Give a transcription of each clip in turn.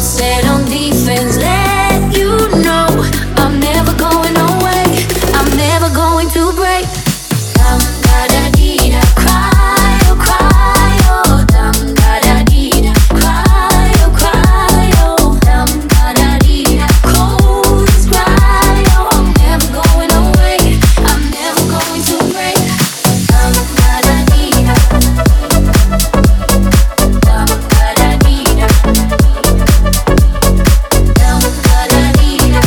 set on defense. Let you know I'm never going away. I'm never going to break. Dum da da dee da, cry oh cry oh. Dum da da dee da, cry oh cry oh. Dum da da dee da, cold as cry oh. I'm never going away. I'm never going to break. Dum da da dee da, dum da da dee da, dum da da dee da.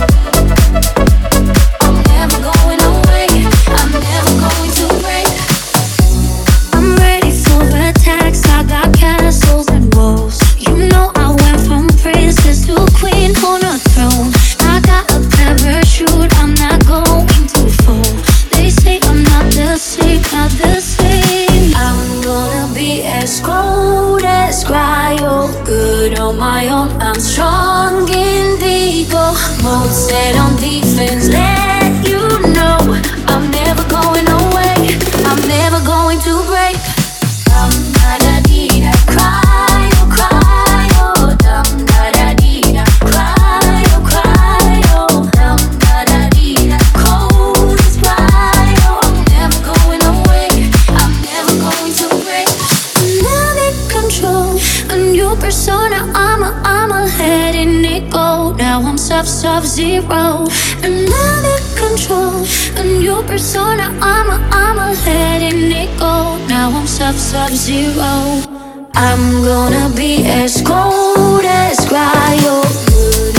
I'm never going away. I'm never going to break. I'm ready for attacks. I got castles and walls. You know I went from princess to queen on a throne. I got a parachute. I'm not going to fall. They say I'm not the same, not the same. I'm gonna be as cold as cryo. Good on my own. I'm strong indigo. Mode set on defense. Let you know I'm never going away. I'm never going to break. Dum da da dee da, cry oh cry oh. Dum da da dee da, cry oh cry oh. Dum da da dee da, cold as cry oh. I'm never going away. I'm never going to break. I'm in control. A new persona. I'm letting it go. Now I'm sub-zero. And I'm in control. A new persona. I'm letting it go. Now I'm sub-zero. I'm gonna be as cold as cryo. Good